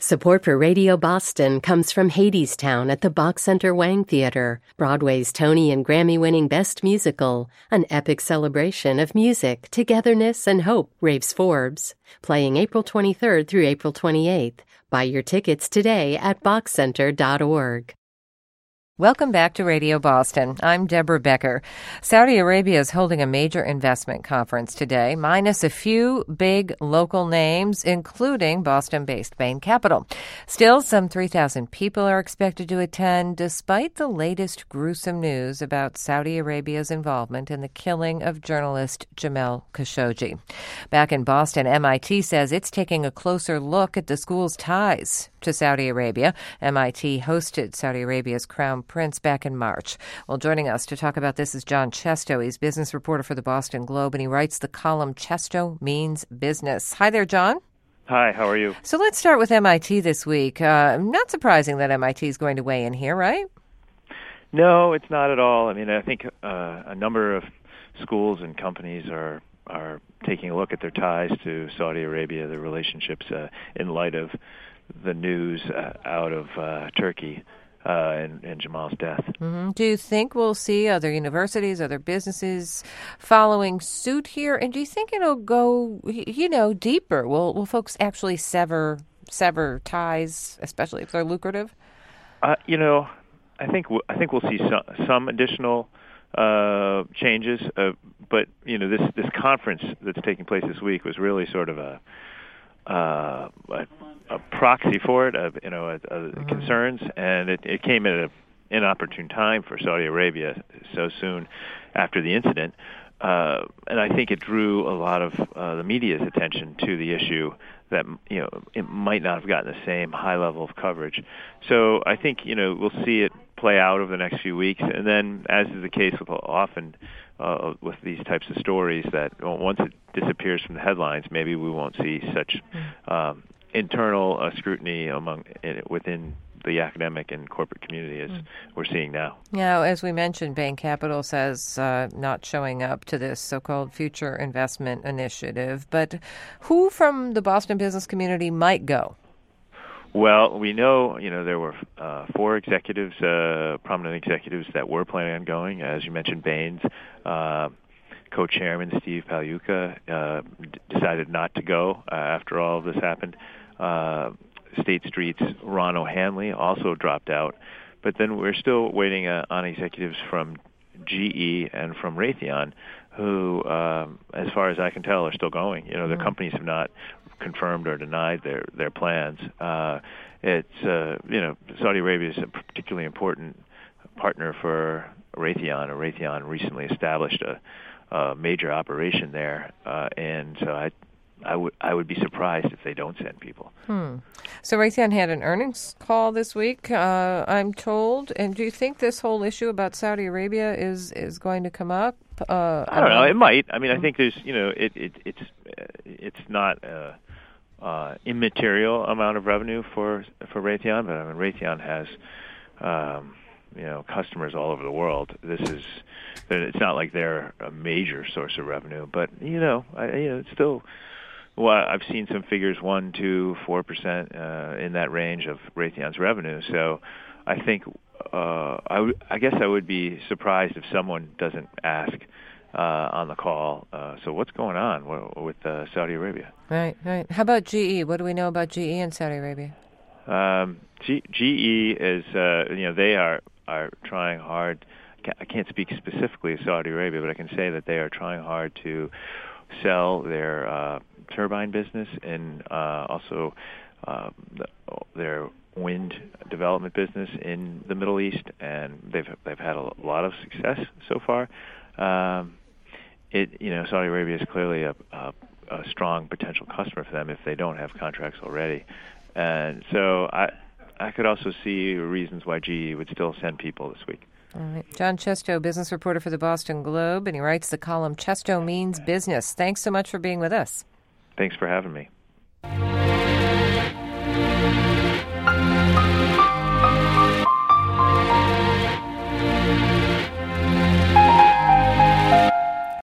Support for Radio Boston comes from Hadestown at the Bach Center Wang Theater, Broadway's Tony and Grammy-winning Best Musical, an epic celebration of music, togetherness, and hope, raves Forbes. Playing April 23rd through April 28th. Buy your tickets today at bachcenter.org. Welcome back to Radio Boston. I'm Deborah Becker. Saudi Arabia is holding a major investment conference today, minus a few big local names, including Boston-based Bain Capital. Still, some 3,000 people are expected to attend, despite the latest gruesome news about Saudi Arabia's involvement in the killing of journalist Jamal Khashoggi. Back in Boston, MIT says it's taking a closer look at the school's ties to Saudi Arabia. MIT hosted Saudi Arabia's Crown Prince back in March. Well, joining us to talk about this is John Chesto. He's business reporter for the Boston Globe, and he writes the column Chesto Means Business. Hi there, John. Hi, how are you? So let's start with MIT this week. Not surprising that MIT is going to weigh in here, right? No, it's not at all. I mean, I think a number of schools and companies are taking a look at their ties to Saudi Arabia, their relationships in light of the news out of Turkey and Jamal's death. Mm-hmm. Do you think we'll see other universities, other businesses following suit here? And do you think it'll go, deeper? Will folks actually sever ties, especially if they're lucrative? I think we'll see some additional changes, but this conference that's taking place this week was really sort of a proxy for it, concerns, and it came at an inopportune time for Saudi Arabia so soon after the incident, and I think it drew a lot of the media's attention to the issue that it might not have gotten the same high level of coverage. So I think we'll see it play out over the next few weeks, and then, as is the case with these types of stories, that once it disappears from the headlines, maybe we won't see such internal scrutiny within the academic and corporate community as we're seeing now. Now, as we mentioned, Bain Capital says not showing up to this so-called Future Investment Initiative. But who from the Boston business community might go? Well, we know, there were four executives, prominent executives that were planning on going. As you mentioned, Bain's co-chairman, Steve Pagliuca, decided not to go after all of this happened. State Street's Ron O'Hanley also dropped out. But then we're still waiting on executives from GE and from Raytheon who, as far as I can tell, are still going. The companies have not confirmed or denied their plans. Saudi Arabia is a particularly important partner for Raytheon. Raytheon recently established a major operation there, and so I would be surprised if they don't send people. So Raytheon had an earnings call this week, I'm told. And do you think this whole issue about Saudi Arabia is going to come up? I don't know. It might. I mean, I think there's it's not immaterial amount of revenue for Raytheon, but I mean Raytheon has customers all over the world. It's not like they're a major source of revenue, but it's still. Well, I've seen some figures 1%, 2%, 4% in that range of Raytheon's revenue. So I think I guess I would be surprised if someone doesn't ask on the call. So what's going on with Saudi Arabia? Right. How about GE? What do we know about GE in Saudi Arabia? GE is they are trying hard. I can't speak specifically of Saudi Arabia, but I can say that they are trying hard to sell their turbine business and also their wind development business in the Middle East, and they've had a lot of success so far. Saudi Arabia is clearly a strong potential customer for them if they don't have contracts already, and so I could also see reasons why GE would still send people this week. All right. John Chesto, business reporter for the Boston Globe, and he writes the column Chesto Means Business. Thanks so much for being with us. Thanks for having me.